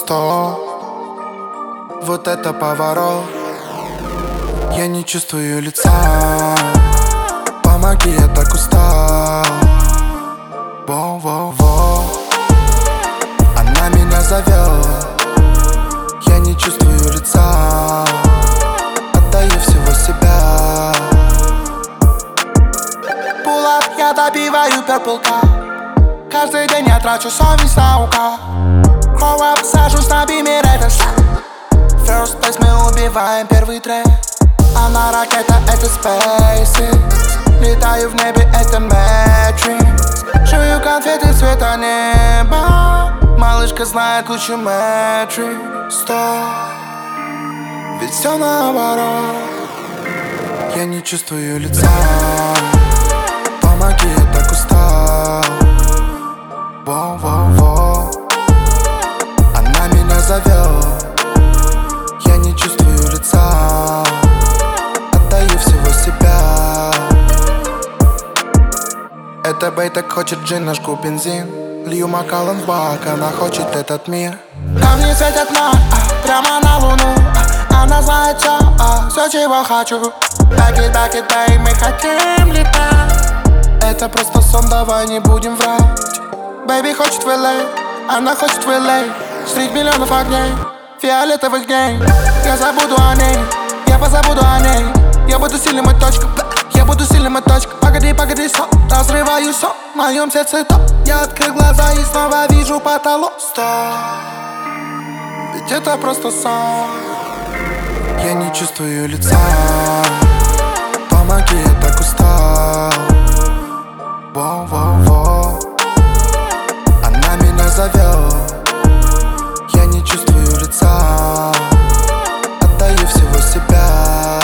Стоп, вот это поворот. Я не чувствую лица. Помоги, я так устал. Во-во-во, она меня зовет. Я не чувствую лица. Отдаю всего себя. Pull up, я добиваю Purple Cup. Каждый день я трачу совесть на указ. Grow up, сажусь на биме Рэдерс. First place, мы убиваем первый трек. Она ракета, это SpaceX. Летаю в небе, это Matrix. Жую конфеты цвета неба. Малышка знает лучше Matrix. Стоп, ведь все наоборот. Я не чувствую лица. Помоги, я так устал. Во-во-во, она меня зовет. Я не чувствую лица. Отдаю всего себя. Это бей так хочет джин, наш губ бензин. Лью Макалан в бак, она хочет этот мир. Камни светят ночь, прямо на луну. Она знает все, чего хочу. Back it, babe, мы хотим летать. Это просто сон, давай не будем врать. Бэйби хочет в LA, она хочет в LA. Средь миллионов огней, фиолетовых дней. Я забуду о ней, я позабуду о ней. Я буду сильным и точка, я буду сильным и точка. Погоди, сон, разрываю сон. В моем сердце топ. Я открыл глаза и снова вижу потолок. Стоп, ведь это просто сон. Я не чувствую лица. Помоги, я так устал. Во-во-во, она меня зовет. Я не чувствую лица. Отдаю всего себя.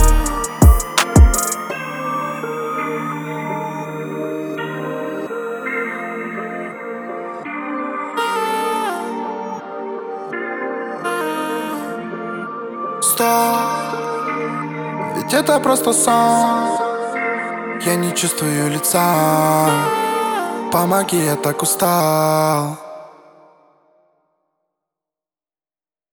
Стоп, ведь это просто сон. Я не чувствую лица. Помоги, я так устал.